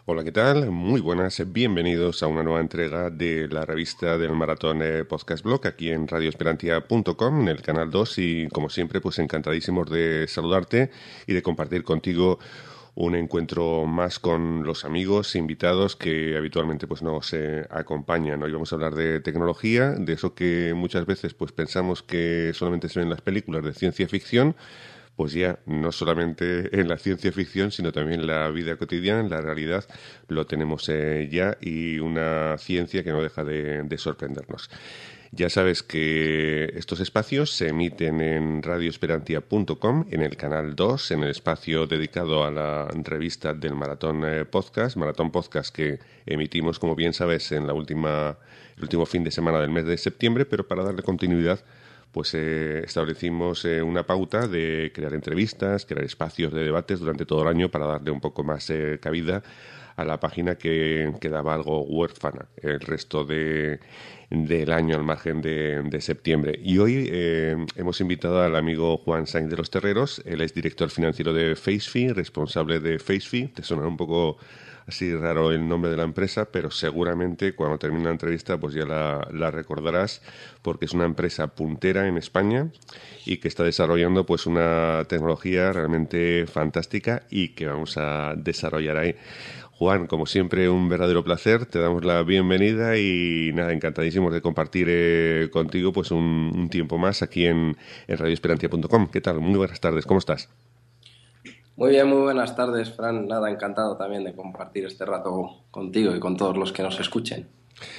Hola, ¿qué tal? Muy buenas, bienvenidos a una nueva entrega de la revista del Maratón Podcast Blog aquí en radioesperantia.com, en el canal 2 y como siempre pues encantadísimos de saludarte y de compartir contigo un encuentro más con los amigos, invitados que habitualmente pues nos acompañan. Hoy vamos a hablar de tecnología, de eso que muchas veces pues pensamos que solamente se ven en las películas de ciencia ficción, pues ya no solamente en la ciencia ficción, sino también en la vida cotidiana, en la realidad, lo tenemos ya y una ciencia que no deja de sorprendernos. Ya sabes que estos espacios se emiten en radioesperantia.com, en el canal 2, en el espacio dedicado a la revista del Maratón Podcast que emitimos, como bien sabes, en el último fin de semana del mes de septiembre, pero para darle continuidad pues establecimos una pauta de crear entrevistas, crear espacios de debates durante todo el año para darle un poco más cabida a la página que quedaba algo huérfana el resto del año al margen de septiembre. Y hoy hemos invitado al amigo Juan Sainz de los Terreros. Él es director financiero de FaceFi, responsable de FaceFi. Te sonará un poco así raro el nombre de la empresa, pero seguramente cuando termine la entrevista pues ya la recordarás, porque es una empresa puntera en España y que está desarrollando pues una tecnología realmente fantástica y que vamos a desarrollar ahí. Juan, como siempre, un verdadero placer. Te damos la bienvenida y nada, encantadísimos de compartir contigo pues un tiempo más aquí en radioesperantia.com. ¿Qué tal? Muy buenas tardes, ¿cómo estás? Muy bien, muy buenas tardes, Fran. Nada, encantado también de compartir este rato contigo y con todos los que nos escuchen.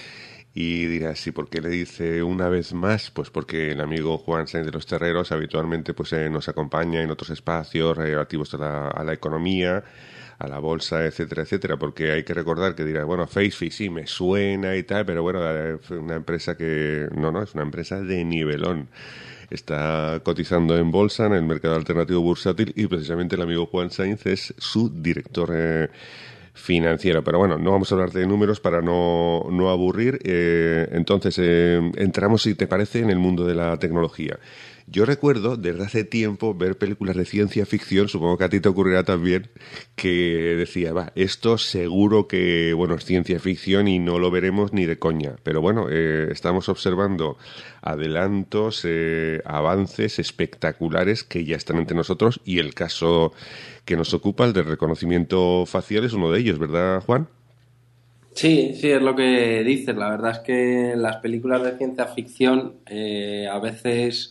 Y dirás, ¿y por qué le dice una vez más? Pues porque el amigo Juan Sainz de los Terreros habitualmente pues nos acompaña en otros espacios relativos a la economía, a la bolsa, etcétera, etcétera, porque hay que recordar que dirá, bueno, FaceFi sí me suena y tal, pero bueno, una empresa que no, es una empresa de nivelón. Está cotizando en bolsa, en el mercado alternativo bursátil, y precisamente el amigo Juan Sainz es su director financiero. Pero bueno, no vamos a hablar de números para no aburrir. Entonces, entramos, si te parece, en el mundo de la tecnología. Yo recuerdo desde hace tiempo ver películas de ciencia ficción, supongo que a ti te ocurrirá también, que decía, va, esto seguro que, bueno, es ciencia ficción y no lo veremos ni de coña. Pero bueno, estamos observando adelantos, avances espectaculares que ya están entre nosotros y el caso que nos ocupa, el del reconocimiento facial, es uno de ellos, ¿verdad, Juan? Sí, sí, es lo que dices. La verdad es que en las películas de ciencia ficción a veces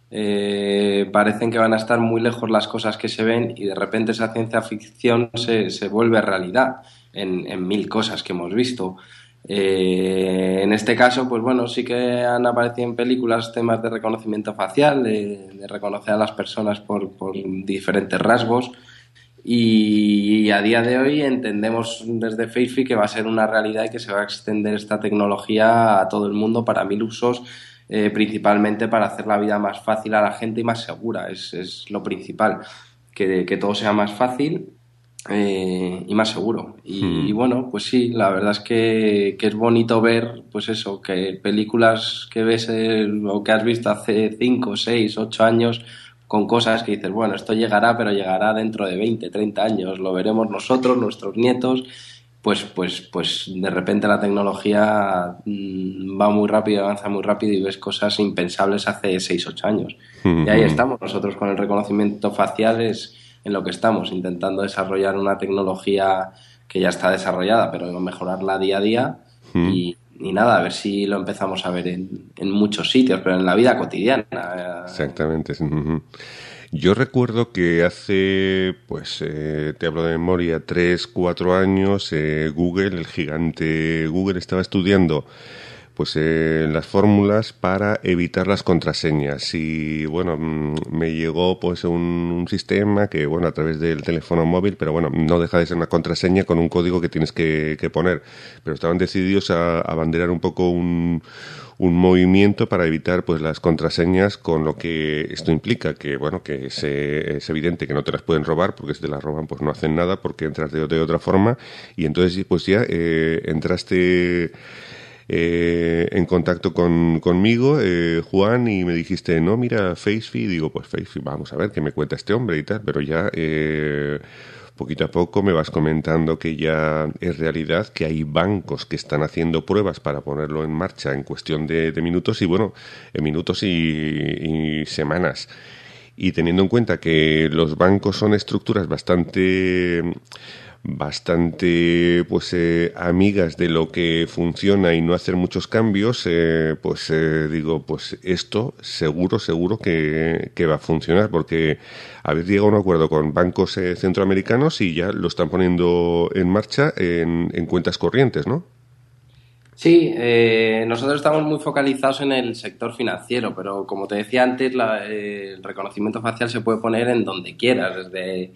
parecen que van a estar muy lejos las cosas que se ven y de repente esa ciencia ficción se vuelve realidad en mil cosas que hemos visto. En este caso, pues bueno, sí que han aparecido en películas temas de reconocimiento facial, de reconocer a las personas por diferentes rasgos. Y a día de hoy entendemos desde FaceFi que va a ser una realidad y que se va a extender esta tecnología a todo el mundo para mil usos, principalmente para hacer la vida más fácil a la gente y más segura. Es lo principal, que todo sea más fácil y más seguro. Y Hmm. bueno, pues sí, la verdad es que es bonito ver, pues eso, que películas que ves o que has visto hace 5 6 8 años con cosas que dices, bueno, esto llegará, pero llegará dentro de 20 30 años, lo veremos nosotros, nuestros nietos, pues de repente la tecnología va muy rápido, avanza muy rápido y ves cosas impensables hace 6 8 años. Y ahí Hmm. estamos, nosotros con el reconocimiento facial es en lo que estamos, intentando desarrollar una tecnología que ya está desarrollada, pero mejorarla día a día Hmm. y nada, a ver si lo empezamos a ver en muchos sitios, pero en la vida cotidiana. Exactamente. Ujú. Yo recuerdo que hace, pues, te hablo de memoria, 3, 4 años, Google, el gigante Google, estaba estudiando pues las fórmulas para evitar las contraseñas y bueno, me llegó pues un sistema que bueno, a través del teléfono móvil, pero bueno, no deja de ser una contraseña con un código que tienes que poner, pero estaban decididos a abanderar un poco un movimiento para evitar pues las contraseñas, con lo que esto implica que bueno, que es evidente que no te las pueden robar, porque si te las roban pues no hacen nada porque entras de otra forma, y entonces pues ya entraste en contacto conmigo, Juan, y me dijiste, no, mira, FaceFi, digo, pues FaceFi, vamos a ver qué me cuenta este hombre y tal, pero ya poquito a poco me vas comentando que ya es realidad, que hay bancos que están haciendo pruebas para ponerlo en marcha en cuestión de minutos y bueno, en minutos y semanas. Y teniendo en cuenta que los bancos son estructuras bastante amigas de lo que funciona y no hacer muchos cambios, digo, pues esto seguro que va a funcionar, porque habéis llegado a un acuerdo con bancos centroamericanos y ya lo están poniendo en marcha en cuentas corrientes, ¿no? Sí, nosotros estamos muy focalizados en el sector financiero, pero como te decía antes, el reconocimiento facial se puede poner en donde quieras, desde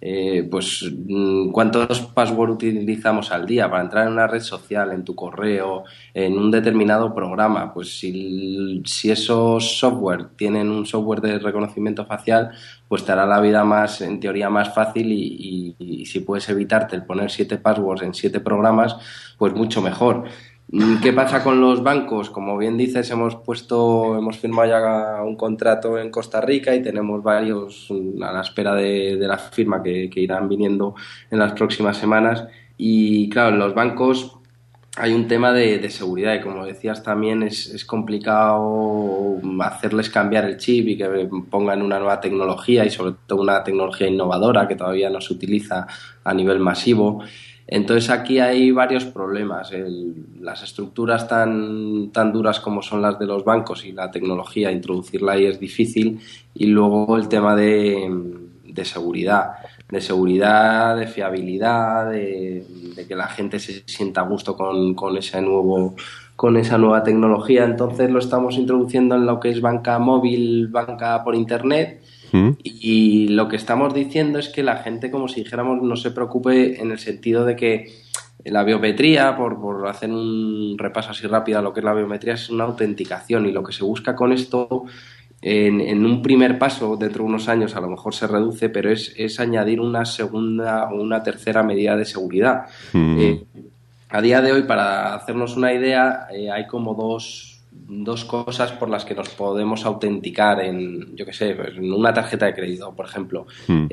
cuántos passwords utilizamos al día para entrar en una red social, en tu correo, en un determinado programa. Pues si esos software tienen un software de reconocimiento facial, pues te hará la vida más, en teoría, más fácil y si puedes evitarte el poner 7 passwords en 7 programas, pues mucho mejor. ¿Qué pasa con los bancos? Como bien dices, hemos firmado ya un contrato en Costa Rica y tenemos varios a la espera de la firma que irán viniendo en las próximas semanas. Y claro, en los bancos hay un tema de seguridad y como decías también es complicado hacerles cambiar el chip y que pongan una nueva tecnología y sobre todo una tecnología innovadora que todavía no se utiliza a nivel masivo. Entonces aquí hay varios problemas. Las estructuras tan duras como son las de los bancos y la tecnología, introducirla ahí es difícil. Y luego el tema de seguridad, de fiabilidad, de que la gente se sienta a gusto con esa nueva tecnología. Entonces lo estamos introduciendo en lo que es banca móvil, banca por internet. Y lo que estamos diciendo es que la gente, como si dijéramos, no se preocupe en el sentido de que la biometría, por hacer un repaso así rápido a lo que es la biometría, es una autenticación y lo que se busca con esto en un primer paso, dentro de unos años a lo mejor se reduce, pero es añadir una segunda o una tercera medida de seguridad. A día de hoy, para hacernos una idea, hay como dos cosas por las que nos podemos autenticar yo qué sé, pues en una tarjeta de crédito, por ejemplo.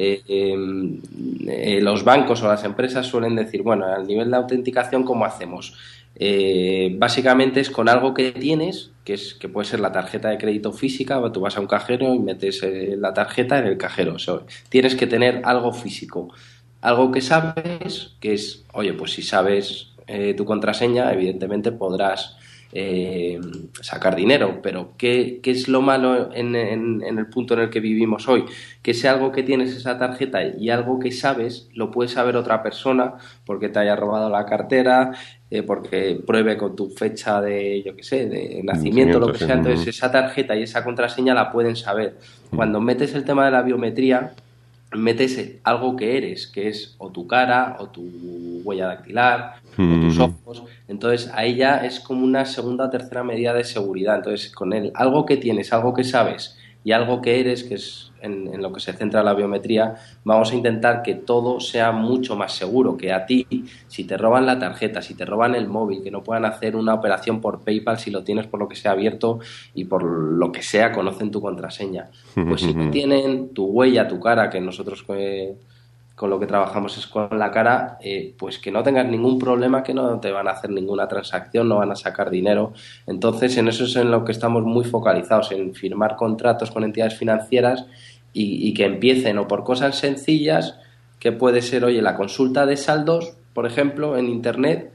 Los bancos o las empresas suelen decir, bueno, al nivel de autenticación, ¿cómo hacemos? Básicamente es con algo que tienes, que puede ser la tarjeta de crédito física, tú vas a un cajero y metes la tarjeta en el cajero. Tienes que tener algo físico, algo que sabes, que es, oye, pues si sabes tu contraseña, evidentemente podrás sacar dinero, pero ¿qué es lo malo en el punto en el que vivimos hoy? Que sea algo que tienes esa tarjeta y algo que sabes, lo puede saber otra persona porque te haya robado la cartera, porque pruebe con tu fecha de, yo qué sé, de nacimiento, lo que sea. Entonces esa tarjeta y esa contraseña la pueden saber. Cuando metes el tema de la biometría, metes algo que eres, que es o tu cara, o tu huella dactilar, o tus ojos. Entonces ahí ya es como una segunda o tercera medida de seguridad. Entonces con algo que tienes, algo que sabes y algo que eres, que es en lo que se centra la biometría, vamos a intentar que todo sea mucho más seguro, que a ti, si te roban la tarjeta, si te roban el móvil, que no puedan hacer una operación por PayPal si lo tienes por lo que sea abierto y por lo que sea conocen tu contraseña. Pues si no tienen tu huella, tu cara, que nosotros con lo que trabajamos es con la cara, pues que no tengas ningún problema, que no te van a hacer ninguna transacción, no van a sacar dinero. Entonces, en eso es en lo que estamos muy focalizados, en firmar contratos con entidades financieras y que empiecen o por cosas sencillas, que puede ser, oye, la consulta de saldos, por ejemplo, en Internet,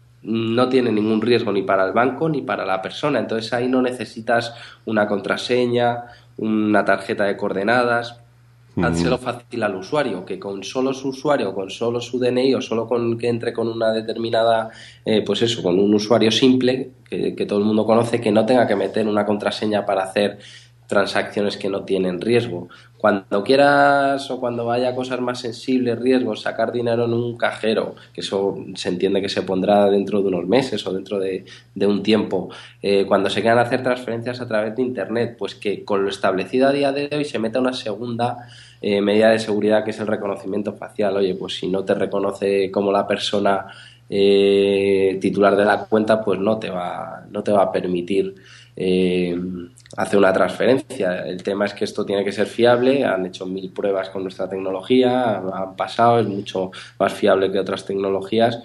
no tiene ningún riesgo ni para el banco ni para la persona. Entonces, ahí no necesitas una contraseña, una tarjeta de coordenadas. Hárselo fácil al usuario, que con solo su usuario, con solo su DNI o solo con que entre con una determinada, pues eso, con un usuario simple que todo el mundo conoce, que no tenga que meter una contraseña para hacer transacciones que no tienen riesgo. Cuando quieras o cuando haya cosas más sensibles, riesgos, sacar dinero en un cajero, que eso se entiende que se pondrá dentro de unos meses o dentro de un tiempo, cuando se quieran hacer transferencias a través de Internet, pues que con lo establecido a día de hoy se meta una segunda medida de seguridad, que es el reconocimiento facial. Oye, pues si no te reconoce como la persona titular de la cuenta, pues no te va a permitir hace una transferencia. El tema es que esto tiene que ser fiable, han hecho 1000 pruebas con nuestra tecnología, han pasado, es mucho más fiable que otras tecnologías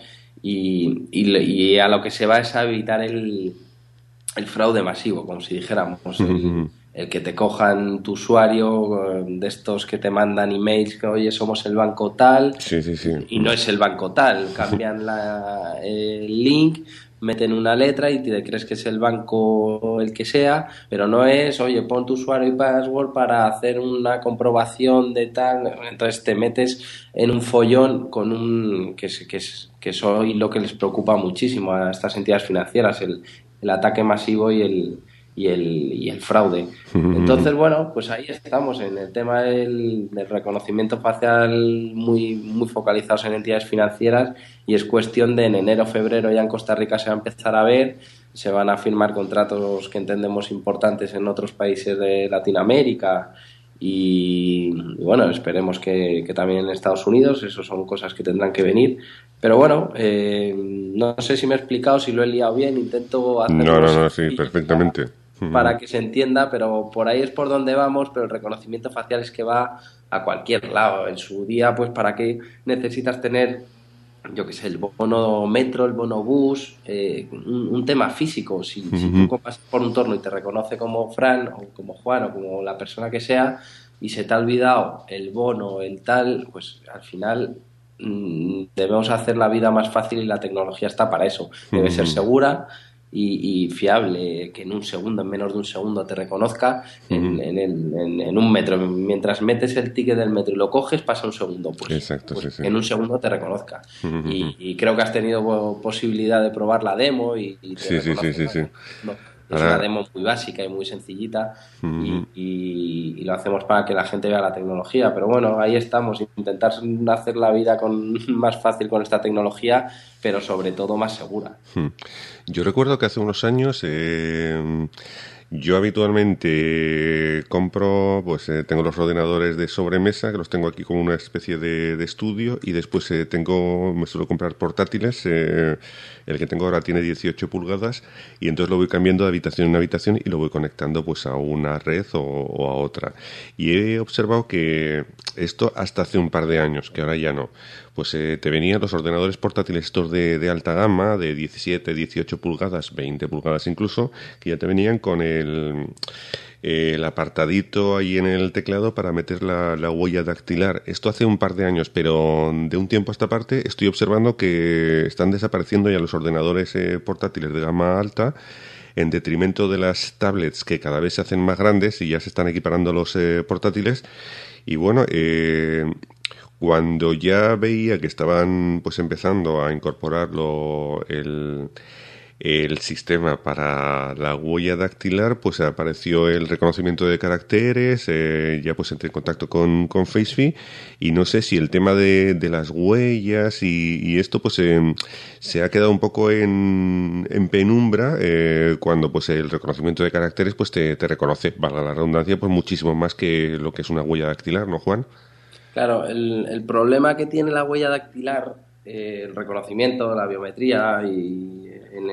y a lo que se va es a evitar el fraude masivo, como si dijéramos, el que te cojan tu usuario, de estos que te mandan emails que oye somos el banco tal, y no es el banco tal, cambian el link, meten una letra y te crees que es el banco el que sea, pero no es, oye, pon tu usuario y password para hacer una comprobación de tal, entonces te metes en un follón con que es hoy lo que les preocupa muchísimo a estas entidades financieras, el ataque masivo y el fraude. Entonces, bueno, pues ahí estamos en el tema del reconocimiento facial muy, muy focalizados en entidades financieras y es cuestión de en enero, febrero ya en Costa Rica se va a empezar a ver, se van a firmar contratos que entendemos importantes en otros países de Latinoamérica y bueno, esperemos que también en Estados Unidos, eso son cosas que tendrán que venir. Pero bueno, no sé si me he explicado, si lo he liado bien, intento hacerlo No, sí, perfectamente. para que se entienda, pero por ahí es por donde vamos, pero el reconocimiento facial es que va a cualquier lado. En su día, pues, ¿para qué necesitas tener, yo qué sé, el bono metro, el bono bus, un tema físico? Si tú pasas por un torno y te reconoce como Fran, o como Juan, o como la persona que sea, y se te ha olvidado el bono, el tal, pues al final debemos hacer la vida más fácil y la tecnología está para eso. Debe ser segura y fiable, que en menos de un segundo te reconozca en un metro. Mientras metes el ticket del metro y lo coges, pasa un segundo. Exacto, pues sí. En un segundo te reconozca. Y creo que has tenido posibilidad de probar la demo y te reconoce. Sí. Es una demo muy básica y muy sencillita y lo hacemos para que la gente vea la tecnología. Pero bueno, ahí estamos, intentar hacer la vida más fácil con esta tecnología, pero sobre todo más segura. Yo recuerdo que hace unos años yo habitualmente compro, pues tengo los ordenadores de sobremesa, que los tengo aquí como una especie de estudio, y después me suelo comprar portátiles. El que tengo ahora tiene 18 pulgadas y entonces lo voy cambiando de habitación en habitación y lo voy conectando pues a una red o a otra. Y he observado que esto hasta hace un par de años, que ahora ya no, pues te venían los ordenadores portátiles estos de alta gama, de 17, 18 pulgadas, 20 pulgadas incluso, que ya te venían con el apartadito ahí en el teclado para meter la huella dactilar. Esto hace un par de años, pero de un tiempo a esta parte estoy observando que están desapareciendo ya los ordenadores portátiles de gama alta, en detrimento de las tablets que cada vez se hacen más grandes y ya se están equiparando los portátiles. Y bueno, cuando ya veía que estaban pues empezando a incorporarlo el sistema para la huella dactilar, pues apareció el reconocimiento de caracteres, ya pues entré en contacto con FaceFi y no sé si el tema de las huellas y esto pues se ha quedado un poco en penumbra cuando pues el reconocimiento de caracteres pues te reconoce, valga la redundancia, pues muchísimo más que lo que es una huella dactilar, ¿no, Juan? Claro, el problema que tiene la huella dactilar, el reconocimiento, la biometría y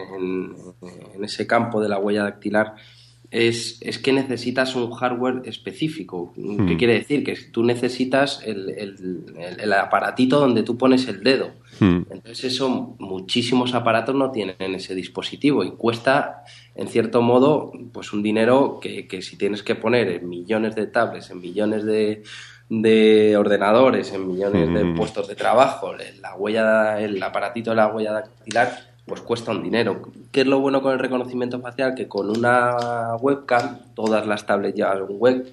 en ese campo de la huella dactilar es que necesitas un hardware específico. ¿Qué quiere decir? Que tú necesitas el aparatito donde tú pones el dedo. Entonces eso muchísimos aparatos no tienen en ese dispositivo y cuesta, en cierto modo, pues un dinero que si tienes que poner en millones de tablets, en millones de ordenadores, en millones de puestos de trabajo, el aparatito de la huella dactilar, pues cuesta un dinero. ¿Qué es lo bueno con el reconocimiento facial? Que con una webcam, todas las tablets llevan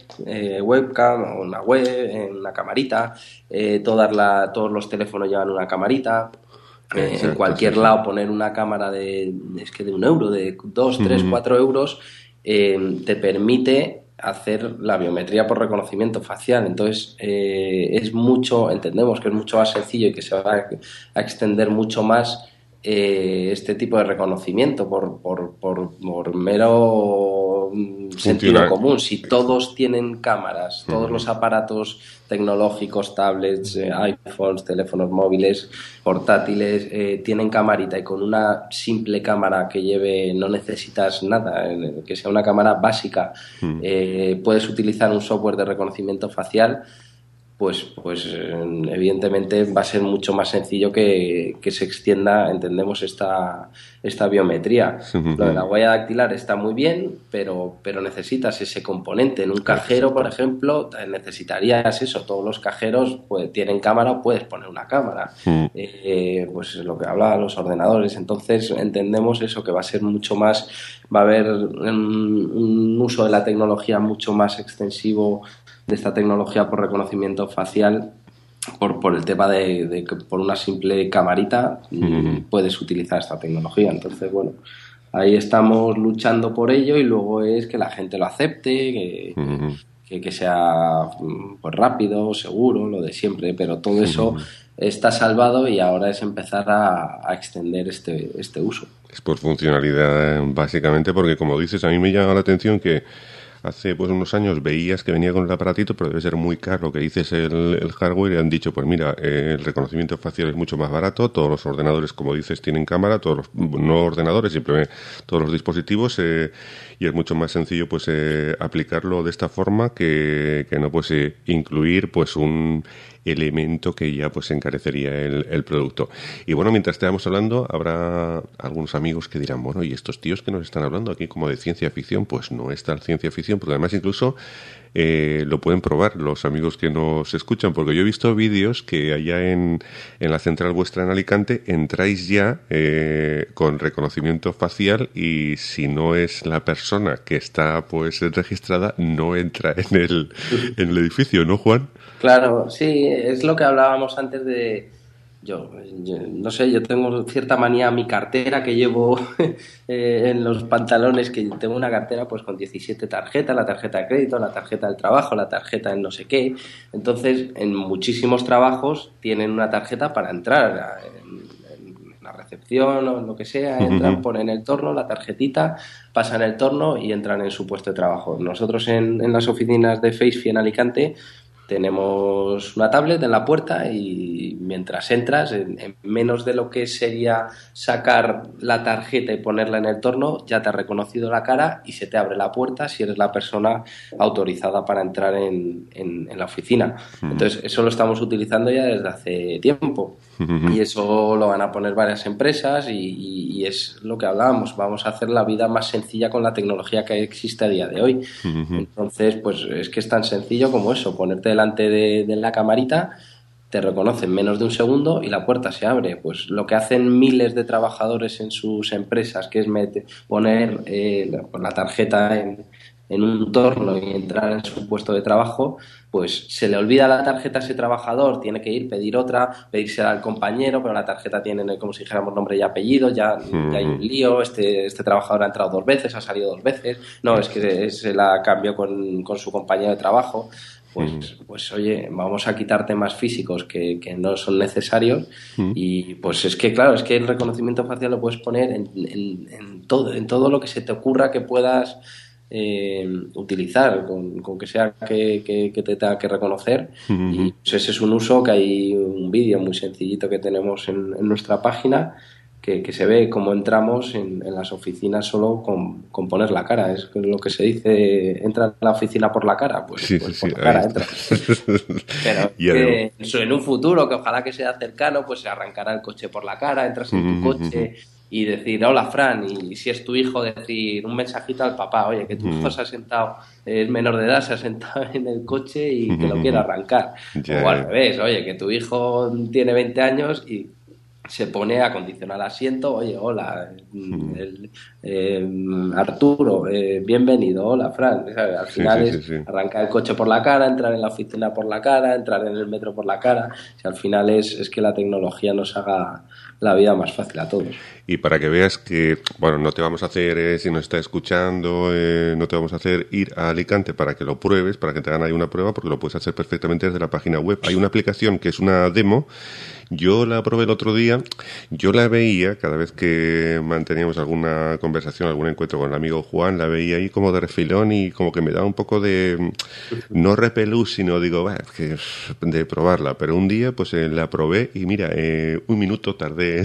webcam, una camarita, todos los teléfonos llevan una camarita. En cualquier lado poner una cámara de 1 euro, de 2, 3, 4 euros, te permite hacer la biometría por reconocimiento facial. Entonces entendemos que es mucho más sencillo y que se va a extender mucho más este tipo de reconocimiento por mero sentido común. Si todos tienen cámaras, todos los aparatos tecnológicos, tablets, iPhones, teléfonos móviles, portátiles, tienen camarita, y con una simple cámara que lleve, no necesitas nada, que sea una cámara básica, puedes utilizar un software de reconocimiento facial, pues evidentemente va a ser mucho más sencillo que se extienda, entendemos, esta biometría. Lo de la huella dactilar está muy bien, pero necesitas ese componente. En un cajero, por ejemplo, necesitarías eso. Todos los cajeros pues tienen cámara, puedes poner una cámara. Pues lo que hablaba, los ordenadores. Entonces entendemos eso, que va a ser mucho más, va a haber un uso de la tecnología mucho más extensivo, de esta tecnología por reconocimiento facial, por el tema de que por una simple camarita puedes utilizar esta tecnología. Entonces, bueno, ahí estamos luchando por ello, y luego es que la gente lo acepte, que sea pues rápido, seguro, lo de siempre, pero todo eso está salvado, y ahora es empezar a extender este uso. Es por funcionalidad, básicamente, porque como dices, a mí me llama la atención que hace pues unos años veías que venía con el aparatito, pero debe ser muy caro, que dices el hardware, y han dicho, pues mira, el reconocimiento facial es mucho más barato, todos los ordenadores, como dices, tienen cámara, todos los no ordenadores, simplemente todos los dispositivos, y es mucho más sencillo pues aplicarlo de esta forma que no pues incluir pues un elemento que ya pues encarecería el producto. Y bueno, mientras estemos hablando, habrá algunos amigos que dirán, bueno, ¿y estos tíos que nos están hablando aquí como de ciencia ficción? Pues no es tal ciencia ficción, porque además incluso lo pueden probar los amigos que nos escuchan, porque yo he visto vídeos que allá en la central vuestra en Alicante entráis ya con reconocimiento facial, y si no es la persona que está pues registrada, no entra en el edificio, ¿no, Juan? Claro, sí, es lo que hablábamos antes de... Yo no sé, yo tengo cierta manía a mi cartera que llevo en los pantalones, que tengo una cartera pues con 17 tarjetas, la tarjeta de crédito, la tarjeta del trabajo, la tarjeta en no sé qué. Entonces, en muchísimos trabajos tienen una tarjeta para entrar en la recepción o en lo que sea, entran, ponen el torno, la tarjetita, pasan el torno y entran en su puesto de trabajo. Nosotros en las oficinas de FaceFi en Alicante tenemos una tablet en la puerta, y mientras entras, en menos de lo que sería sacar la tarjeta y ponerla en el torno, ya te ha reconocido la cara y se te abre la puerta si eres la persona autorizada para entrar en la oficina. Entonces, eso lo estamos utilizando ya desde hace tiempo, y eso lo van a poner varias empresas, y es lo que hablábamos, vamos a hacer la vida más sencilla con la tecnología que existe a día de hoy. Entonces, pues es que es tan sencillo como eso, ponerte delante de la camarita, te reconoce en menos de un segundo y la puerta se abre. Pues lo que hacen miles de trabajadores en sus empresas, que es poner la tarjeta en un torno y entrar en su puesto de trabajo, pues se le olvida la tarjeta a ese trabajador, tiene que ir, pedir otra, pedírsela al compañero, pero la tarjeta tiene, como si dijéramos, nombre y apellido, ya hay un lío, este trabajador ha entrado 2 veces, ha salido 2 veces, no, es que se la cambió con su compañero de trabajo. Pues oye, vamos a quitar temas físicos que no son necesarios, y pues es que claro, es que el reconocimiento facial lo puedes poner en todo lo que se te ocurra que puedas utilizar, con que sea que te tenga que reconocer. Y pues ese es un uso que hay un vídeo muy sencillito que tenemos en nuestra página, que se ve cómo entramos en las oficinas solo con poner la cara. Es lo que se dice, entra en la oficina por la cara, pues por la cara entra. Pero que en un futuro, que ojalá que sea cercano, pues se arrancará el coche por la cara, entras en tu coche y decir, hola Fran, y si es tu hijo, decir un mensajito al papá, oye, que tu hijo se ha sentado, es menor de edad, se ha sentado en el coche y te lo quiere arrancar. O al revés, oye, que tu hijo tiene 20 años y se pone a acondicionar asiento, oye, hola, Arturo, bienvenido, hola, Fran. Al final arrancar el coche por la cara, entrar en la oficina por la cara, entrar en el metro por la cara. Al final es que la tecnología nos haga la vida más fácil a todos. Y para que veas que, bueno, no te vamos a hacer, si nos está escuchando, no te vamos a hacer ir a Alicante para que lo pruebes, para que te hagan ahí una prueba, porque lo puedes hacer perfectamente desde la página web. Hay una aplicación que es una demo, Yo la probé el otro día, yo la veía cada vez que manteníamos alguna conversación, algún encuentro con el amigo Juan, la veía ahí como de refilón y como que me daba un poco de, no repelús, sino digo, bah, que de probarla. Pero un día pues la probé y mira, un minuto tardé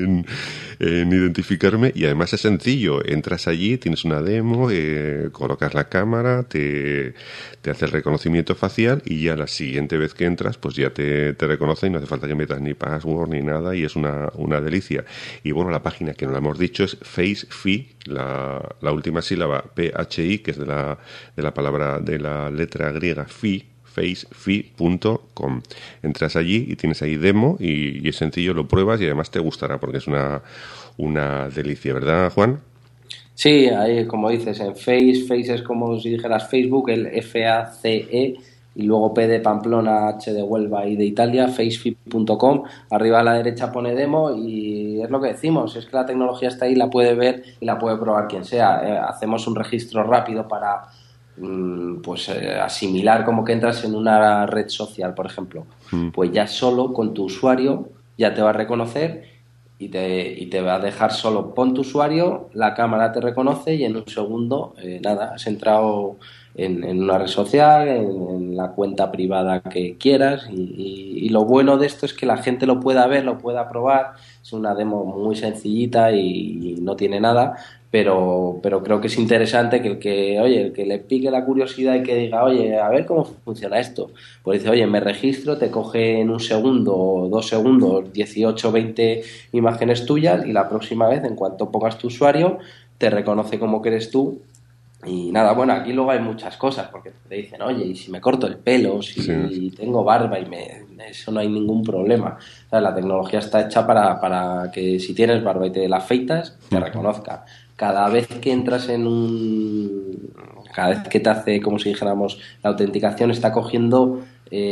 en identificarme y además es sencillo, entras allí, tienes una demo, colocas la cámara, te hace el reconocimiento facial y ya la siguiente vez que entras pues ya te reconoce y no hace falta que metas ni password ni nada y es una delicia. Y bueno, la página que no la hemos dicho es FaceFi, la última sílaba PHI, que es de la palabra, de la letra griega fi, facefi.com. Entras allí y tienes ahí demo y es sencillo, lo pruebas y además te gustará porque es una delicia, ¿verdad, Juan? Sí, ahí como dices, en Face es como si dijeras Facebook, el FACE, y luego P de Pamplona, H de Huelva y de Italia, facefi.com. Arriba a la derecha pone demo y es lo que decimos, es que la tecnología está ahí, la puede ver y la puede probar quien sea. Hacemos un registro rápido para asimilar como que entras en una red social, por ejemplo. Pues ya solo con tu usuario ya te va a reconocer y te va a dejar solo. Pon tu usuario, la cámara te reconoce y en un segundo, nada, has entrado en una red social, en la cuenta privada que quieras y lo bueno de esto es que la gente lo pueda ver, lo pueda probar. Es una demo muy sencillita y no tiene nada, pero creo que es interesante que el que le pique la curiosidad y que diga, oye, a ver cómo funciona esto. Pues dice, oye, me registro, te coge en un segundo o 2 segundos 18 20 imágenes tuyas y la próxima vez, en cuanto pongas tu usuario, te reconoce como que eres tú. Y nada, bueno, aquí luego hay muchas cosas, porque te dicen, oye, y si me corto el pelo, si tengo barba eso no hay ningún problema. O sea, la tecnología está hecha para que si tienes barba y te la afeitas, te reconozca. Cada vez que entras cada vez que te hace, como si dijéramos, la autenticación está cogiendo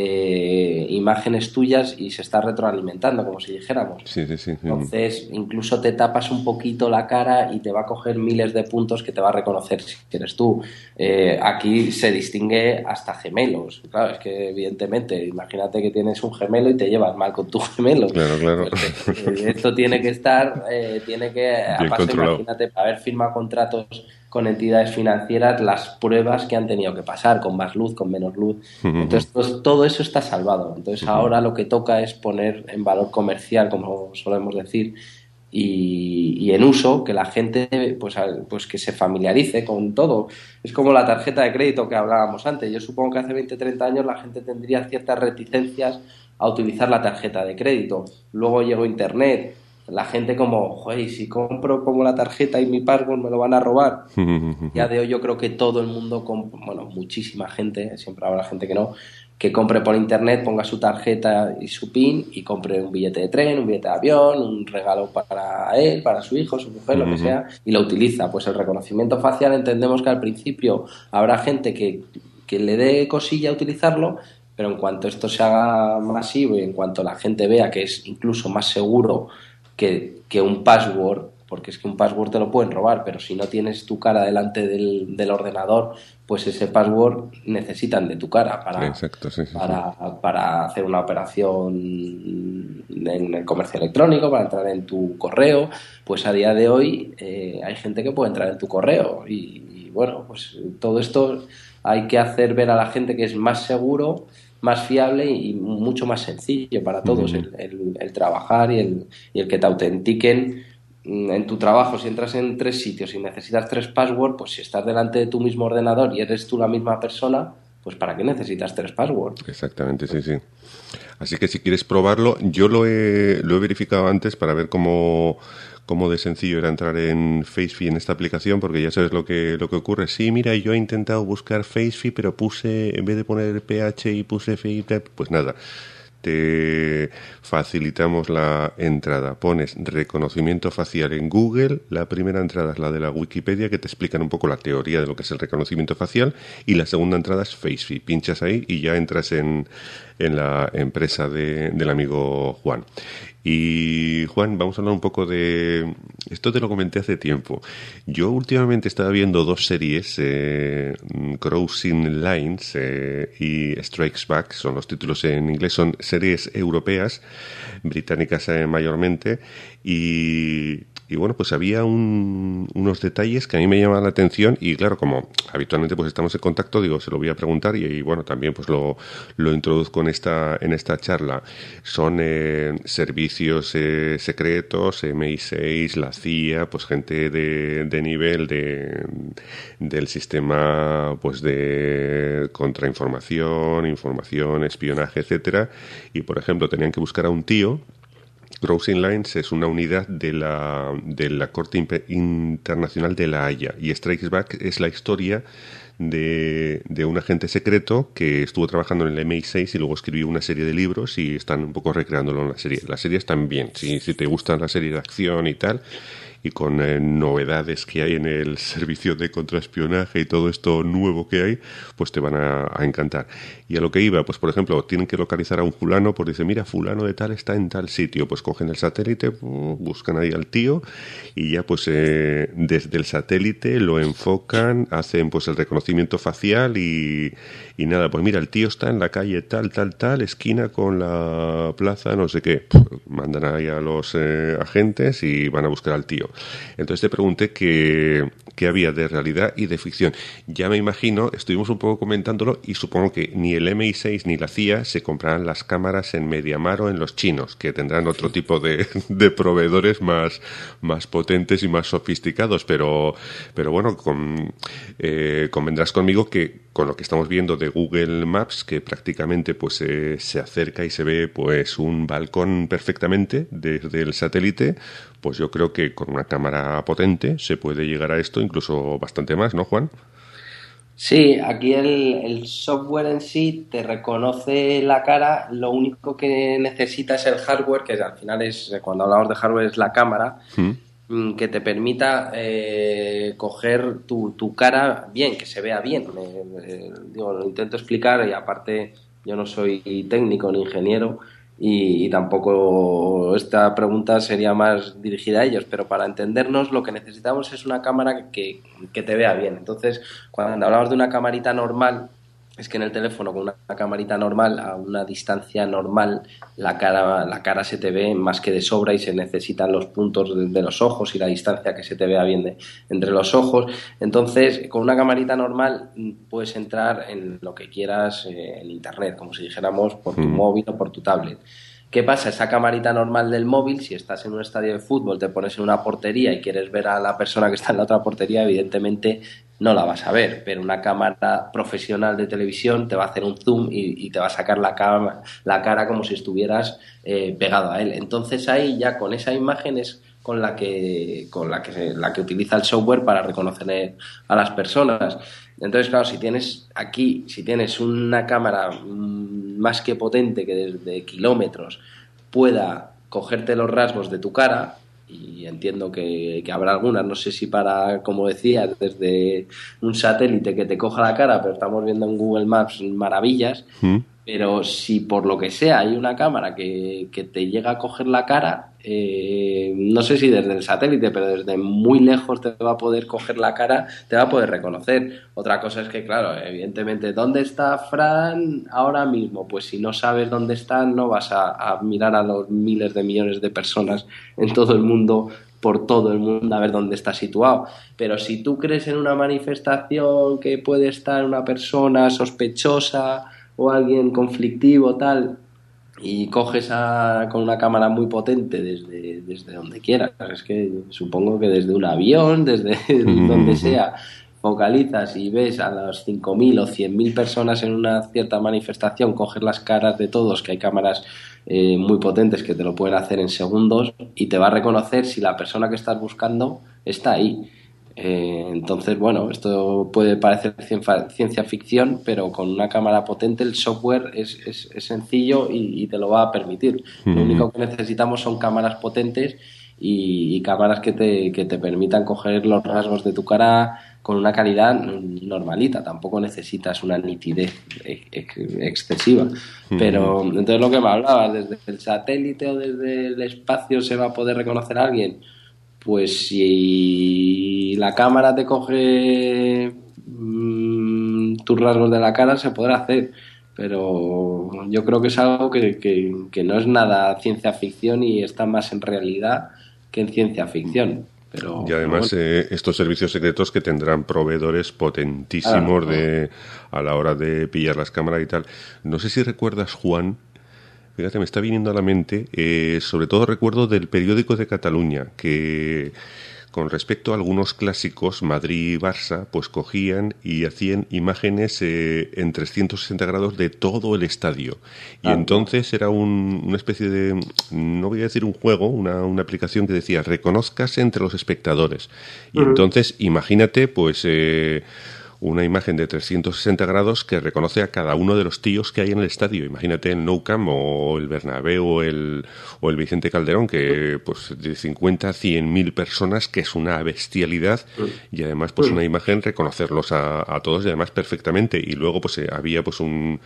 imágenes tuyas y se está retroalimentando, como si dijéramos. Sí. Entonces, incluso te tapas un poquito la cara y te va a coger miles de puntos que te va a reconocer si eres tú. Aquí se distingue hasta gemelos. Claro, es que evidentemente, imagínate que tienes un gemelo y te llevas mal con tu gemelo. Claro. Esto tiene que estar, aparte, imagínate, para haber firmado contratos con entidades financieras, las pruebas que han tenido que pasar, con más luz, con menos luz. Entonces, todo eso está salvado. Entonces, ahora lo que toca es poner en valor comercial, como solemos decir, y en uso, que la gente pues que se familiarice con todo. Es como la tarjeta de crédito que hablábamos antes. Yo supongo que hace 20-30 años la gente tendría ciertas reticencias a utilizar la tarjeta de crédito. Luego llegó Internet. La gente como, joder, si compro, pongo la tarjeta y mi password me lo van a robar. Ya de hoy yo creo que todo el mundo, muchísima gente, siempre habrá gente que no, que compre por internet, ponga su tarjeta y su PIN y compre un billete de tren, un billete de avión, un regalo para él, para su hijo, su mujer, lo que sea, y lo utiliza. Pues el reconocimiento facial entendemos que al principio habrá gente que le dé cosilla a utilizarlo, pero en cuanto esto se haga masivo y en cuanto la gente vea que es incluso más seguro que un password, porque es que un password te lo pueden robar, pero si no tienes tu cara delante del ordenador, pues ese password necesitan de tu cara para hacer una operación en el comercio electrónico, para entrar en tu correo. Pues a día de hoy hay gente que puede entrar en tu correo y bueno, pues todo esto hay que hacer ver a la gente que es más seguro, más fiable y mucho más sencillo para todos el trabajar y el que te autentiquen en tu trabajo. Si entras en 3 sitios y necesitas 3 passwords, pues si estás delante de tu mismo ordenador y eres tú la misma persona, pues ¿para qué necesitas 3 passwords? Exactamente, sí. Así que si quieres probarlo, yo lo he verificado antes para ver cómo de sencillo era entrar en FaceFi en esta aplicación, porque ya sabes lo que ocurre. Sí, mira, yo he intentado buscar FaceFi, pero en vez de poner PHI puse FI, pues nada. Te facilitamos la entrada. Pones reconocimiento facial en Google. La primera entrada es la de la Wikipedia, que te explican un poco la teoría de lo que es el reconocimiento facial. Y la segunda entrada es FaceFi. Pinchas ahí y ya entras en en la empresa del amigo Juan. Y Juan, vamos a hablar un poco de... Esto te lo comenté hace tiempo. Yo últimamente estaba viendo dos series, Crossing Lines y Strikes Back, son los títulos en inglés, son series europeas, británicas mayormente, y bueno, pues había unos detalles que a mí me llamaban la atención y claro, como habitualmente pues estamos en contacto, digo, se lo voy a preguntar y bueno, también pues lo introduzco en esta charla. Son servicios secretos, MI6, la CIA, pues gente de nivel del sistema pues de contrainformación, información, espionaje, etcétera. Y por ejemplo, tenían que buscar a un tío. Crossing Lines es una unidad de la Corte Internacional de la Haya y Strikes Back es la historia de un agente secreto que estuvo trabajando en el MI6 y luego escribió una serie de libros y están un poco recreándolo en la serie. Las series están bien, si te gustan las series de acción y tal, y con novedades que hay en el servicio de contraespionaje y todo esto nuevo que hay, pues te van a encantar. Y a lo que iba, pues por ejemplo, tienen que localizar a un fulano, pues dice, mira, fulano de tal está en tal sitio, pues cogen el satélite, buscan ahí al tío y ya pues desde el satélite lo enfocan, hacen pues el reconocimiento facial y nada, pues mira, el tío está en la calle tal, esquina con la plaza no sé qué. Mandan ahí a los agentes y van a buscar al tío. Entonces te pregunté qué había de realidad y de ficción. Ya me imagino, estuvimos un poco comentándolo y supongo que ni el MI6 ni la CIA se comprarán las cámaras en Mediamar o en los chinos, que tendrán otro tipo de proveedores más potentes y más sofisticados, pero bueno, convendrás conmigo que con lo que estamos viendo de Google Maps, que prácticamente pues se acerca y se ve pues un balcón perfectamente desde el satélite, pues yo creo que con una cámara potente se puede llegar a esto, incluso bastante más, ¿no, Juan? Sí, aquí el software en sí te reconoce la cara, lo único que necesita es el hardware, que al final es, cuando hablamos de hardware, es la cámara, que te permita coger tu cara bien, que se vea bien. Digo, lo intento explicar y aparte yo no soy técnico ni ingeniero y tampoco esta pregunta sería más dirigida a ellos, pero para entendernos lo que necesitamos es una cámara que te vea bien. Entonces, cuando hablamos de una camarita normal, es que en el teléfono con una camarita normal, a una distancia normal, la cara se te ve más que de sobra y se necesitan los puntos de los ojos y la distancia que se te vea bien entre los ojos. Entonces, con una camarita normal puedes entrar en lo que quieras en Internet, como si dijéramos por tu móvil o por tu tablet. ¿Qué pasa? Esa camarita normal del móvil, si estás en un estadio de fútbol, te pones en una portería y quieres ver a la persona que está en la otra portería, evidentemente no la vas a ver, pero una cámara profesional de televisión te va a hacer un zoom y te va a sacar la cara como si estuvieras pegado a él. Entonces ahí ya con esa imagen es con la que utiliza el software para reconocer a las personas. Entonces, claro, si tienes una cámara más que potente que desde kilómetros pueda cogerte los rasgos de tu cara, y entiendo que habrá algunas, no sé si para, como decía, desde un satélite que te coja la cara, pero estamos viendo en Google Maps maravillas, pero si por lo que sea hay una cámara que te llega a coger la cara, no sé si desde el satélite, pero desde muy lejos te va a poder coger la cara, te va a poder reconocer. Otra cosa es que, claro, evidentemente, ¿dónde está Fran ahora mismo? Pues si no sabes dónde está, no vas a mirar a los miles de millones de personas en todo el mundo, por todo el mundo, a ver dónde está situado. Pero si tú crees en una manifestación que puede estar una persona sospechosa o alguien conflictivo, tal, y coges con una cámara muy potente desde donde quieras, es que supongo que desde un avión, desde donde sea, focalizas y ves a las 5.000 o 100.000 personas en una cierta manifestación, coges las caras de todos, que hay cámaras muy potentes que te lo pueden hacer en segundos, y te va a reconocer si la persona que estás buscando está ahí. Entonces, bueno, esto puede parecer ciencia ficción, pero con una cámara potente el software es sencillo y te lo va a permitir. Lo único que necesitamos son cámaras potentes y cámaras que te permitan coger los rasgos de tu cara con una calidad normalita, tampoco necesitas una nitidez excesiva. Pero entonces lo que me hablabas, desde el satélite o desde el espacio se va a poder reconocer a alguien. Pues si la cámara te coge tus rasgos de la cara, se podrá hacer. Pero yo creo que es algo que no es nada ciencia ficción y está más en realidad que en ciencia ficción. Y además estos servicios secretos que tendrán proveedores potentísimos a la hora de pillar las cámaras y tal. No sé si recuerdas, Juan, fíjate, me está viniendo a la mente, sobre todo recuerdo del periódico de Cataluña, que con respecto a algunos clásicos, Madrid y Barça, pues cogían y hacían imágenes en 360 grados de todo el estadio. Y entonces era una especie de, no voy a decir un juego, una aplicación que decía, reconózcase entre los espectadores. Y entonces, imagínate, pues una imagen de 360 grados que reconoce a cada uno de los tíos que hay en el estadio. Imagínate el Nou Camp o el Bernabéu o el Vicente Calderón, que pues de 50 a 100.000 personas, que es una bestialidad, y además pues una imagen reconocerlos a todos y además perfectamente. Y luego pues había pues un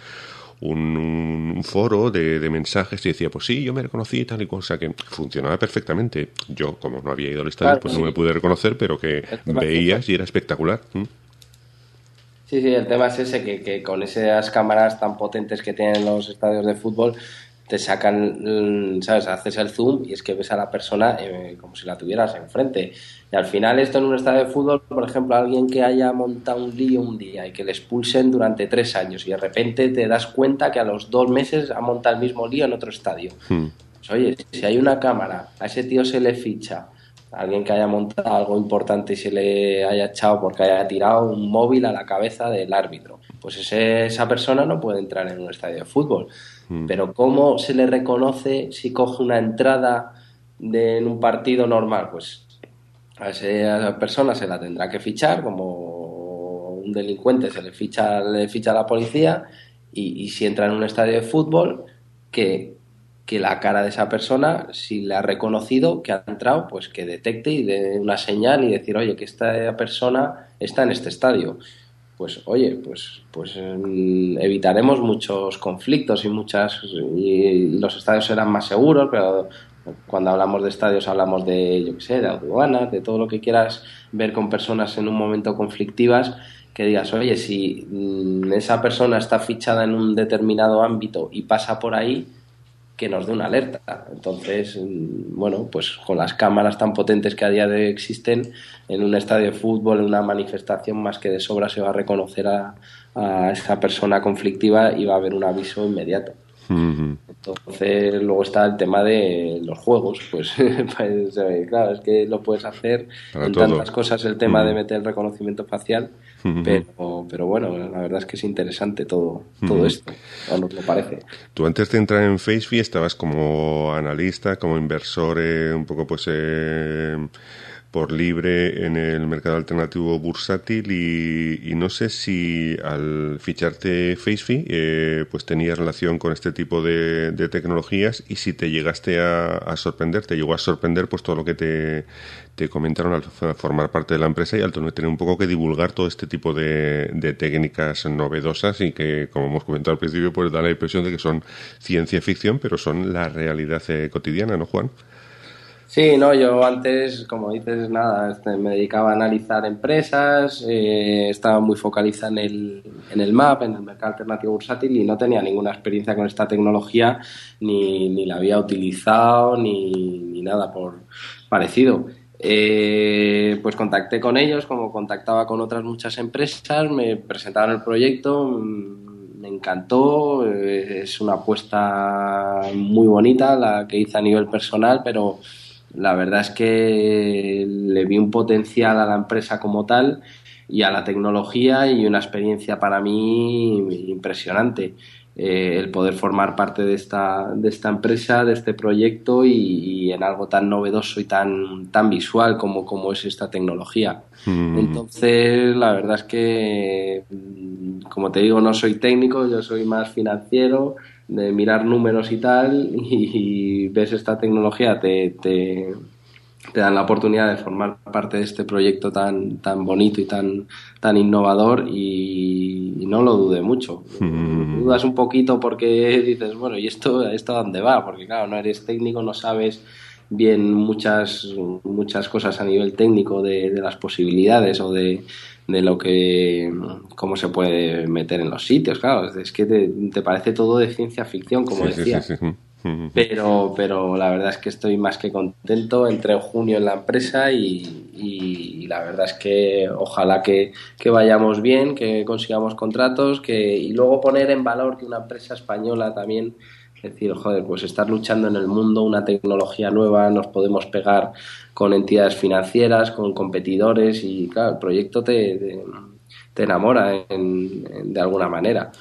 foro de mensajes y decía, pues sí, yo me reconocí y tal y cosa, que funcionaba perfectamente. Yo, como no había ido al estadio, pues no me pude reconocer, pero que veías y era espectacular. Sí, el tema es ese, que con esas cámaras tan potentes que tienen los estadios de fútbol, te sacan, ¿sabes? Haces el zoom y es que ves a la persona como si la tuvieras enfrente. Y al final esto en un estadio de fútbol, por ejemplo, alguien que haya montado un lío un día y que le expulsen durante 3 años y de repente te das cuenta que a los 2 meses ha montado el mismo lío en otro estadio. Pues oye, si hay una cámara, a ese tío se le ficha, alguien que haya montado algo importante y se le haya echado porque haya tirado un móvil a la cabeza del árbitro, pues esa persona no puede entrar en un estadio de fútbol. Pero ¿cómo se le reconoce si coge una entrada en un partido normal? Pues a esa persona se la tendrá que fichar, como un delincuente se le ficha a la policía, y si entra en un estadio de fútbol, que la cara de esa persona, si le ha reconocido que ha entrado, pues que detecte y dé una señal y decir, oye, que esta persona está en este estadio. Pues oye, pues evitaremos muchos conflictos y los estadios serán más seguros, pero cuando hablamos de estadios hablamos de, yo qué sé, de aduanas, de todo lo que quieras ver con personas en un momento conflictivas, que digas, oye, si esa persona está fichada en un determinado ámbito y pasa por ahí, que nos dé una alerta. Entonces, bueno, pues con las cámaras tan potentes que a día de hoy existen, en un estadio de fútbol, en una manifestación, más que de sobra se va a reconocer a esa persona conflictiva y va a haber un aviso inmediato. Entonces, luego está el tema de los juegos, pues claro, es que lo puedes hacer para en todo. Tantas cosas, el tema de meter el reconocimiento facial, pero bueno, la verdad es que es interesante todo esto, o nos lo parece. Tú antes de entrar en FaceFi estabas como analista, como inversor, un poco pues por libre en el mercado alternativo bursátil y no sé si al ficharte FaceFi pues tenías relación con este tipo de tecnologías y si te llegaste a sorprender, te llegó a sorprender pues todo lo que te comentaron al formar parte de la empresa y al tener un poco que divulgar todo este tipo de técnicas novedosas y que, como hemos comentado al principio, pues da la impresión de que son ciencia ficción, pero son la realidad cotidiana, ¿no, Juan? Sí, no, yo antes, como dices, nada, me dedicaba a analizar empresas, estaba muy focalizada en el MAP, en el mercado alternativo bursátil, y no tenía ninguna experiencia con esta tecnología, ni la había utilizado, ni nada por parecido. Pues contacté con ellos, como contactaba con otras muchas empresas, me presentaron el proyecto, me encantó, es una apuesta muy bonita la que hice a nivel personal, pero la verdad es que le vi un potencial a la empresa como tal y a la tecnología y una experiencia para mí impresionante. El poder formar parte de esta empresa, de este proyecto y en algo tan novedoso y tan visual como es esta tecnología. Entonces, la verdad es que, como te digo, no soy técnico, yo soy más financiero, de mirar números y tal, y ves esta tecnología, te te dan la oportunidad de formar parte de este proyecto tan bonito y tan innovador y no lo dude mucho. Dudas un poquito porque dices, bueno, ¿y esto a dónde va? Porque claro, no eres técnico, no sabes bien muchas cosas a nivel técnico de las posibilidades o de lo que cómo se puede meter en los sitios. Claro, es que te parece todo de ciencia ficción, como Sí, sí, sí, decía. sí. Pero la verdad es que estoy más que contento. Entré en junio en la empresa y la verdad es que ojalá que vayamos bien, que consigamos contratos, y luego poner en valor que una empresa española también, es decir, joder, pues estar luchando en el mundo, una tecnología nueva, nos podemos pegar con entidades financieras, con competidores y claro, el proyecto te enamora de alguna manera.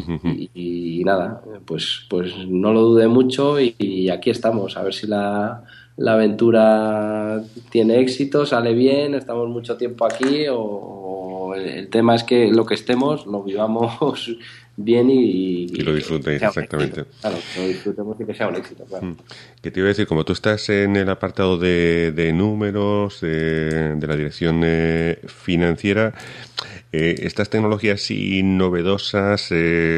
Y nada, pues no lo dude mucho y aquí estamos, a ver si la aventura tiene éxito, sale bien, estamos mucho tiempo aquí o el tema es que lo que estemos lo vivamos bien Y y lo que disfrutéis, sea un éxito. exactamente. Claro, que lo disfrutemos y que sea un éxito, claro. Que te iba a decir, como tú estás en el apartado de números, de la dirección financiera, estas tecnologías y novedosas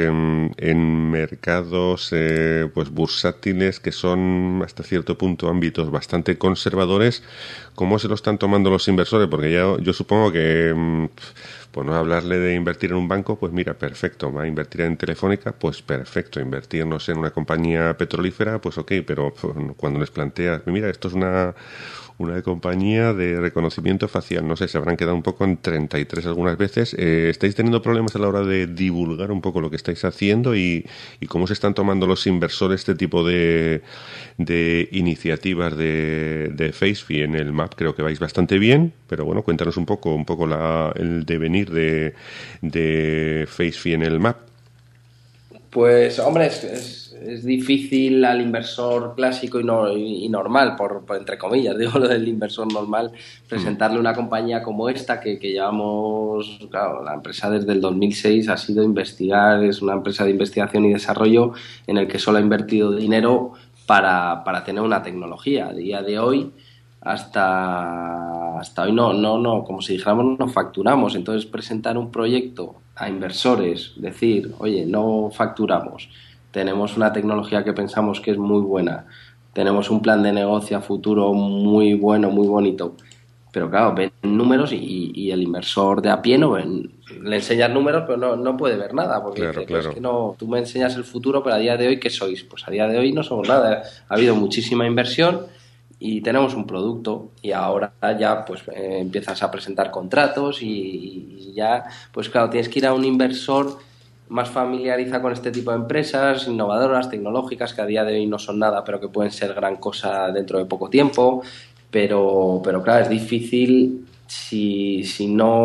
en mercados pues bursátiles que son hasta cierto punto ámbitos bastante conservadores, ¿cómo se lo están tomando los inversores? Porque ya yo supongo que pues no hablarle de invertir en un banco, pues mira, perfecto, va a invertir en Telefónica, pues perfecto, invertir, no sé, en una compañía petrolífera, pues ok, pero pues, cuando les planteas, mira, esto es una compañía de reconocimiento facial, no sé, se habrán quedado un poco en 33 algunas veces. ¿Estáis teniendo problemas a la hora de divulgar un poco lo que estáis haciendo y cómo se están tomando los inversores este tipo de iniciativas de FaceFi en el MAP? Creo que vais bastante bien, pero bueno, cuéntanos un poco el devenir de FaceFi en el MAP. Pues, hombre, es difícil al inversor clásico y normal, entre comillas, digo lo del inversor normal, presentarle una compañía como esta que llevamos, claro, la empresa desde el 2006 ha sido investigar, es una empresa de investigación y desarrollo en el que solo ha invertido dinero para tener una tecnología. A día de hoy hasta hoy no, como si dijéramos, no facturamos. Entonces, presentar un proyecto a inversores, decir, oye, no facturamos, tenemos una tecnología que pensamos que es muy buena, tenemos un plan de negocio a futuro muy bueno, muy bonito, pero claro, ven números y el inversor de a pie le enseñas números, pero no puede ver nada, porque Claro, dice, pues es claro. que no, tú me enseñas el futuro, pero a día de hoy, ¿qué sois? Pues a día de hoy no somos nada. Ha habido muchísima inversión y tenemos un producto y ahora ya pues empiezas a presentar contratos y ya pues claro tienes que ir a un inversor más familiarizado con este tipo de empresas innovadoras, tecnológicas que a día de hoy no son nada pero que pueden ser gran cosa dentro de poco tiempo, pero claro, es difícil si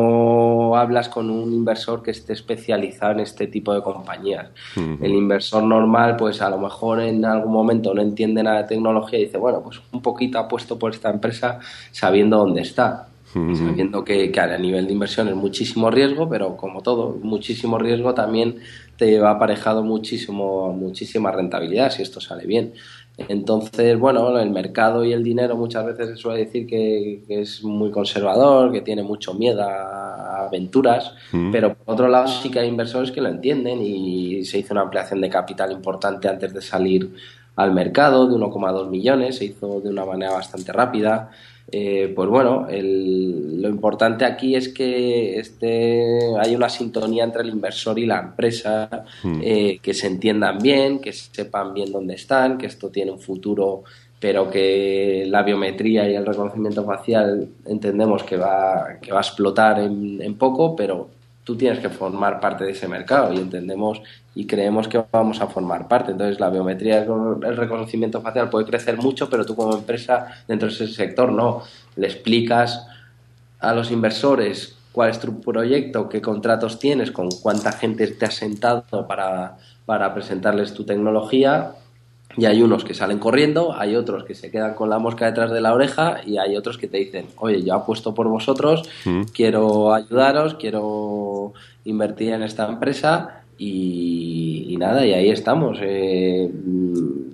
no hablas con un inversor que esté especializado en este tipo de compañías. El inversor normal, pues a lo mejor en algún momento no entiende nada de tecnología y dice, bueno, pues un poquito apuesto por esta empresa sabiendo dónde está. Y sabiendo que a nivel de inversión es muchísimo riesgo, pero como todo, muchísimo riesgo también te va aparejado muchísima rentabilidad si esto sale bien. Entonces, bueno, el mercado y el dinero muchas veces se suele decir que es muy conservador, que tiene mucho miedo a aventuras, pero por otro lado sí que hay inversores que lo entienden y se hizo una ampliación de capital importante antes de salir al mercado de 1,2 millones, se hizo de una manera bastante rápida. Pues bueno, lo importante aquí es que hay una sintonía entre el inversor y la empresa, que se entiendan bien, que sepan bien dónde están, que esto tiene un futuro, pero que la biometría y el reconocimiento facial entendemos que va a explotar en poco, pero tú tienes que formar parte de ese mercado y entendemos y creemos que vamos a formar parte. Entonces, la biometría, el reconocimiento facial puede crecer mucho, pero tú como empresa dentro de ese sector no. Le explicas a los inversores cuál es tu proyecto, qué contratos tienes, con cuánta gente te has sentado para presentarles tu tecnología. Y hay unos que salen corriendo, hay otros que se quedan con la mosca detrás de la oreja y hay otros que te dicen, oye, yo apuesto por vosotros, quiero ayudaros, quiero invertir en esta empresa y nada, y ahí estamos.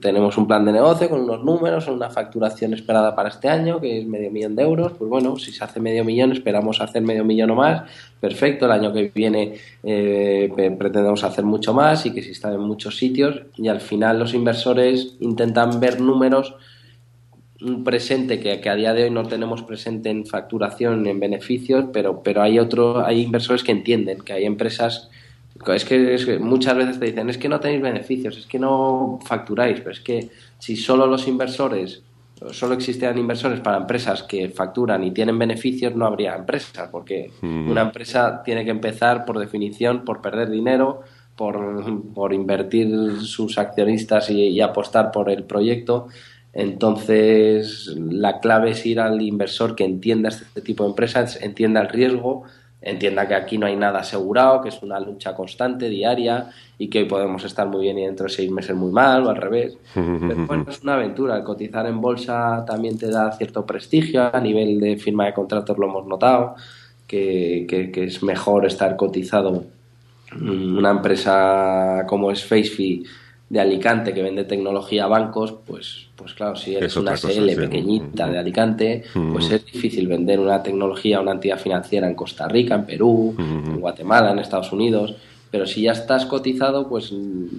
tenemos un plan de negocio con unos números, una facturación esperada para este año, que es 500.000 euros, pues bueno, si se hace 500.000, esperamos hacer 500.000 o más, perfecto, el año que viene pretendemos hacer mucho más y que se está en muchos sitios, y al final los inversores intentan ver números, un presente que a día de hoy no tenemos presente en facturación, en beneficios, pero hay inversores que entienden que hay empresas. Es que muchas veces te dicen, es que no tenéis beneficios, es que no facturáis, pero es que si solo solo existieran inversores para empresas que facturan y tienen beneficios, no habría empresas, porque una empresa tiene que empezar, por definición, por perder dinero, por invertir sus accionistas y apostar por el proyecto. Entonces, la clave es ir al inversor que entienda este tipo de empresas, entienda el riesgo, entienda que aquí no hay nada asegurado, que es una lucha constante, diaria, y que hoy podemos estar muy bien y dentro de 6 meses muy mal, o al revés. Pero bueno, es una aventura. El cotizar en bolsa también te da cierto prestigio. A nivel de firma de contratos lo hemos notado, que es mejor estar cotizado. Una empresa como es Facefy de Alicante, que vende tecnología a bancos, pues claro, si eres una SL pequeñita de Alicante, pues es difícil vender una tecnología a una entidad financiera en Costa Rica, en Perú, en Guatemala, en Estados Unidos. Pero si ya estás cotizado, pues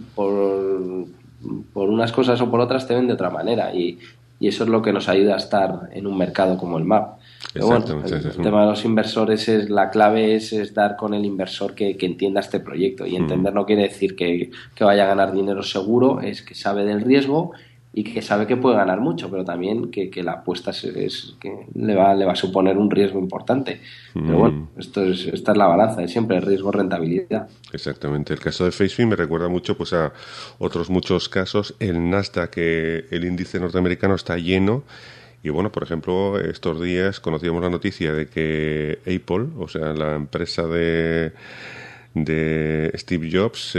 por unas cosas o por otras te ven de otra manera, y eso es lo que nos ayuda a estar en un mercado como el MAP. Pero bueno, el tema de los inversores la clave es dar con el inversor que entienda este proyecto, y entender no quiere decir que vaya a ganar dinero seguro, es que sabe del riesgo y que sabe que puede ganar mucho, pero también que la apuesta es que le va a suponer un riesgo importante. Pero bueno, esta es la balanza de siempre, riesgo-rentabilidad. Exactamente. El caso de Facebook me recuerda mucho pues a otros muchos casos. El Nasdaq, el índice norteamericano, está lleno. Y bueno, por ejemplo, estos días conocíamos la noticia de que Apple, o sea, la empresa de Steve Jobs,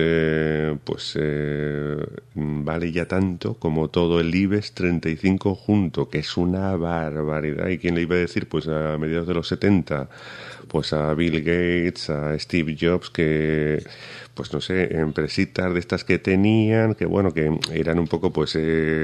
vale ya tanto como todo el IBEX 35 junto, que es una barbaridad. ¿Y quién le iba a decir? Pues a mediados de los 70, pues a Bill Gates, a Steve Jobs, que pues no sé, empresitas de estas que tenían, que bueno, que eran un poco pues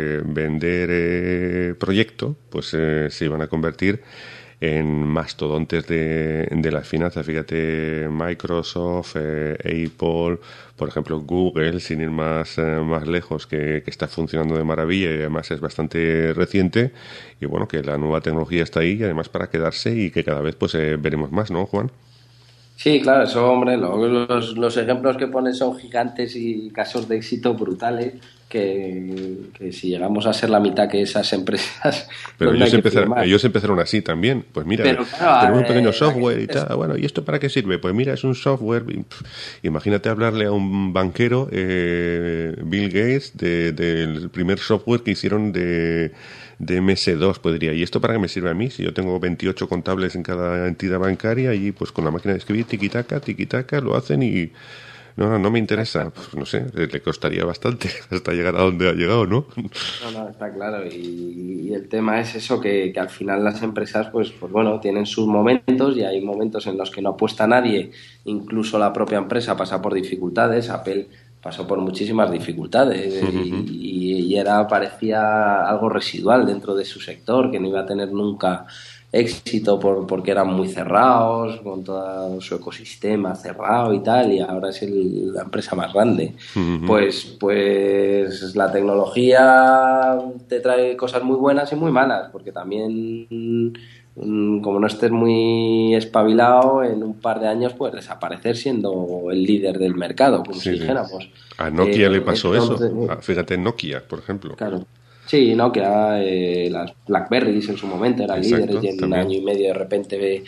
vender proyecto, pues se iban a convertir en mastodontes de las finanzas. Fíjate, Microsoft, Apple, por ejemplo Google, sin ir más lejos, que está funcionando de maravilla y además es bastante reciente, y bueno, que la nueva tecnología está ahí y además para quedarse, y que cada vez pues veremos más, ¿no, Juan? Sí, claro, eso, hombre, los ejemplos que pones son gigantes y casos de éxito brutales, que si llegamos a ser la mitad que esas empresas... Pero ellos empezaron así también. Pues mira, pero, claro, tenemos un pequeño software y tal. Bueno, ¿y esto para qué sirve? Pues mira, es un software. Imagínate hablarle a un banquero, Bill Gates, del primer software que hicieron de MS2, pues diría, ¿y esto para qué me sirve a mí? Si yo tengo 28 contables en cada entidad bancaria y pues con la máquina de escribir tiquitaca, lo hacen y no me interesa. Pues no sé, le costaría bastante hasta llegar a donde ha llegado, ¿no? No, está claro. Y el tema es eso, que al final las empresas pues bueno, tienen sus momentos, y hay momentos en los que no apuesta nadie, incluso la propia empresa pasa por dificultades. Apple pasó por muchísimas dificultades y parecía algo residual dentro de su sector, que no iba a tener nunca éxito porque eran muy cerrados, con todo su ecosistema cerrado y tal, y ahora es la empresa más grande. Pues la tecnología te trae cosas muy buenas y muy malas, porque también, como no estés muy espabilado, en un par de años puedes desaparecer siendo el líder del mercado, como si dijéramos. A Nokia le pasó eso. Fíjate, Nokia, por ejemplo. Claro. Sí, Nokia, las BlackBerrys en su momento eran líderes, y en un año y medio de repente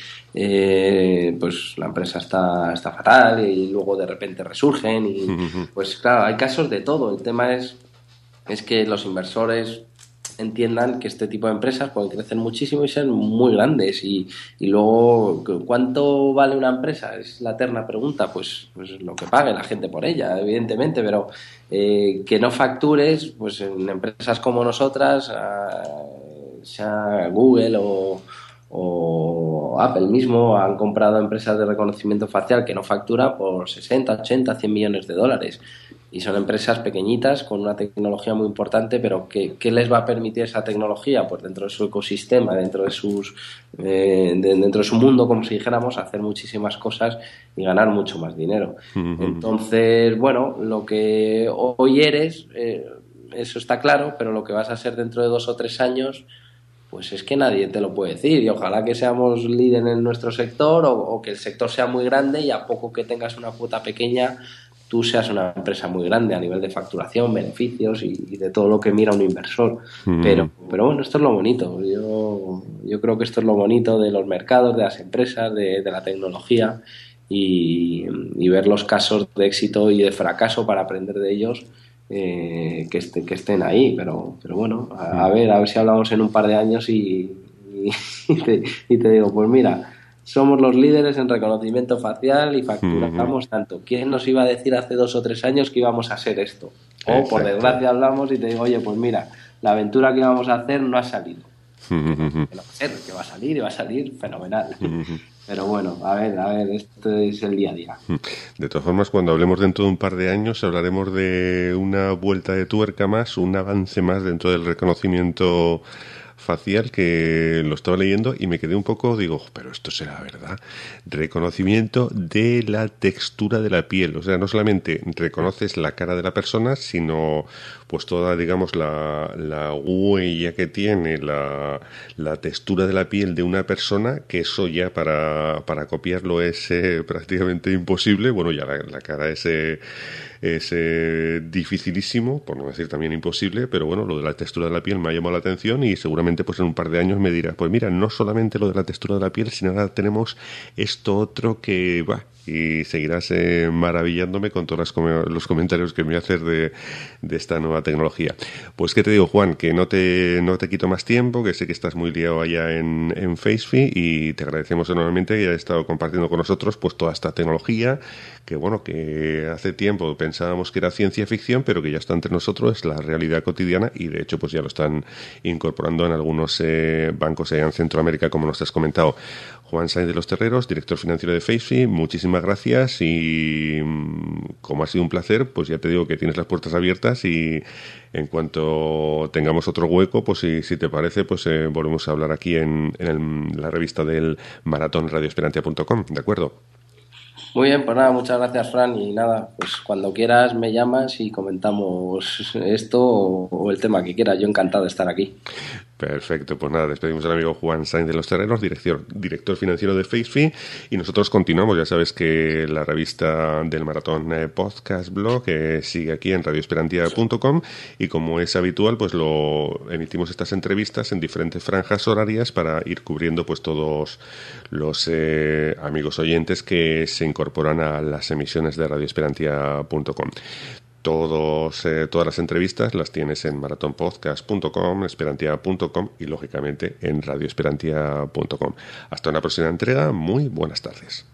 pues la empresa está fatal, y luego de repente resurgen, y pues claro, hay casos de todo. El tema es que los inversores entiendan que este tipo de empresas pueden crecer muchísimo y ser muy grandes, y luego, ¿cuánto vale una empresa? Es la eterna pregunta. Pues lo que pague la gente por ella, evidentemente, pero que no factures, pues en empresas como nosotras, sea Google o Apple mismo, han comprado empresas de reconocimiento facial que no factura por 60, 80, 100 millones de dólares. Y son empresas pequeñitas con una tecnología muy importante, pero ¿qué les va a permitir esa tecnología? Pues dentro de su ecosistema, dentro de dentro de su mundo, como si dijéramos, hacer muchísimas cosas y ganar mucho más dinero. Entonces, bueno, lo que hoy eres, eso está claro, pero lo que vas a ser dentro de 2 o 3 años, pues es que nadie te lo puede decir. Y ojalá que seamos líder en nuestro sector o que el sector sea muy grande y a poco que tengas una cuota pequeña tú seas una empresa muy grande a nivel de facturación, beneficios y de todo lo que mira un inversor. Pero bueno, esto es lo bonito. Yo creo que esto es lo bonito de los mercados, de las empresas, de la tecnología y ver los casos de éxito y de fracaso para aprender de ellos. Que estén ahí, pero bueno, a ver si hablamos en un par de años y te digo, pues mira, somos los líderes en reconocimiento facial y facturamos tanto. ¿Quién nos iba a decir hace 2 o 3 años que íbamos a ser esto? O por desgracia hablamos y te digo, oye, pues mira, la aventura que íbamos a hacer no ha salido. Que va a salir y va a salir fenomenal. Pero bueno, a ver, esto es el día a día. De todas formas, cuando hablemos dentro de un par de años, hablaremos de una vuelta de tuerca más, un avance más dentro del reconocimiento facial, que lo estaba leyendo y me quedé un poco, digo, pero esto será verdad. Reconocimiento de la textura de la piel, o sea, no solamente reconoces la cara de la persona, sino pues toda, digamos, la huella que tiene, la textura de la piel de una persona, que eso ya para copiarlo es prácticamente imposible. Bueno, ya la cara es dificilísimo, por no decir también imposible, pero bueno, lo de la textura de la piel me ha llamado la atención y seguramente pues en un par de años me dirá, pues mira, no solamente lo de la textura de la piel, sino ahora tenemos esto otro que va. Y seguirás maravillándome con todos los comentarios que me haces de esta nueva tecnología. Pues qué te digo, Juan, que no te quito más tiempo, que sé que estás muy liado allá en FaceFi, y te agradecemos enormemente que hayas estado compartiendo con nosotros pues toda esta tecnología, que bueno, que hace tiempo pensábamos que era ciencia ficción, pero que ya está entre nosotros, es la realidad cotidiana, y de hecho pues ya lo están incorporando en algunos bancos allá en Centroamérica, como nos has comentado. Juan Sainz de los Terreros, director financiero de FaceFi, muchísimas gracias, y como ha sido un placer, pues ya te digo que tienes las puertas abiertas, y en cuanto tengamos otro hueco, pues si te parece, pues volvemos a hablar aquí en la revista del maratón radioesperantia.com, ¿de acuerdo? Muy bien, pues nada, muchas gracias, Fran, y nada, pues cuando quieras me llamas y comentamos esto o el tema que quieras. Yo encantado de estar aquí. Perfecto, pues nada, despedimos al amigo Juan Sainz de los Terreros, director financiero de FaceFi, y nosotros continuamos. Ya sabes que la revista del Maratón Podcast Blog sigue aquí en radioesperantia.com, y como es habitual, pues lo emitimos estas entrevistas en diferentes franjas horarias para ir cubriendo pues todos los amigos oyentes que se incorporan a las emisiones de radioesperantia.com. Todas las entrevistas las tienes en maratonpodcast.com, esperantia.com y lógicamente en radioesperantia.com. Hasta una próxima entrega, muy buenas tardes.